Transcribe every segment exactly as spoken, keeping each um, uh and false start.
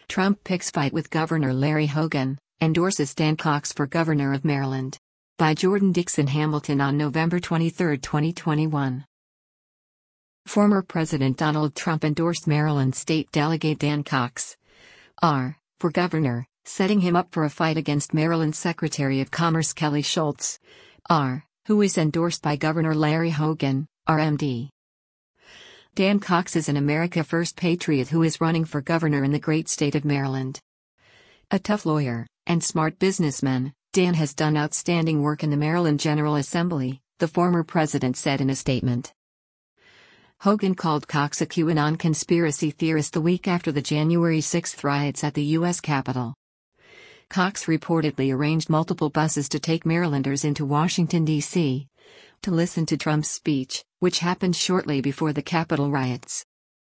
Trump picks fight with Governor Larry Hogan, endorses Dan Cox for Governor of Maryland. By Jordan Dixon Hamilton on November twenty-third, twenty twenty-one. Former President Donald Trump endorsed Maryland State Delegate Dan Cox R. for governor, setting him up for a fight against Maryland Secretary of Commerce Kelly Schultz R., who is endorsed by Governor Larry Hogan, R M D. Dan Cox is an America First patriot who is running for governor in the great state of Maryland. A tough lawyer and smart businessman, Dan has done outstanding work in the Maryland General Assembly, the former president said in a statement. Hogan called Cox a QAnon conspiracy theorist the week after the January sixth riots at the U S Capitol. Cox reportedly arranged multiple buses to take Marylanders into Washington, D C to listen to Trump's speech, which happened shortly before the Capitol riots.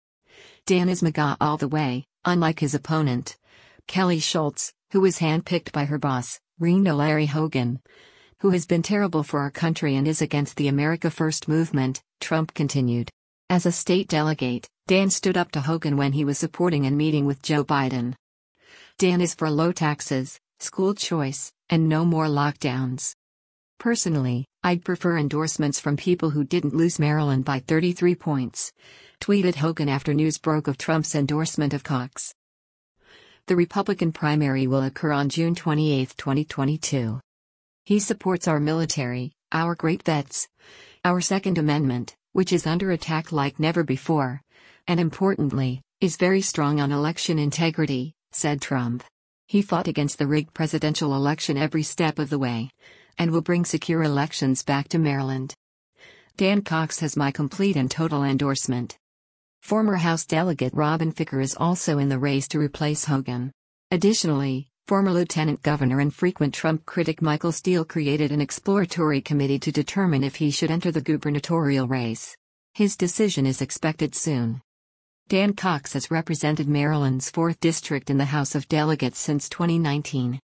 Dan is MAGA all the way, unlike his opponent, Kelly Schultz, who was handpicked by her boss, Reno Larry Hogan, who has been terrible for our country and is against the America First movement, Trump continued. As a state delegate, Dan stood up to Hogan when he was supporting and meeting with Joe Biden. Dan is for low taxes, school choice, and no more lockdowns. Personally, I'd prefer endorsements from people who didn't lose Maryland by thirty-three points, tweeted Hogan after news broke of Trump's endorsement of Cox. The Republican primary will occur on June twenty-eighth, twenty twenty-two. He supports our military, our great vets, our Second Amendment, which is under attack like never before, and importantly, is very strong on election integrity, said Trump. He fought against the rigged presidential election every step of the way, and will bring secure elections back to Maryland. Dan Cox has my complete and total endorsement. Former House Delegate Robin Ficker is also in the race to replace Hogan. Additionally, former Lieutenant Governor and frequent Trump critic Michael Steele created an exploratory committee to determine if he should enter the gubernatorial race. His decision is expected soon. Dan Cox has represented Maryland's fourth District in the House of Delegates since twenty nineteen.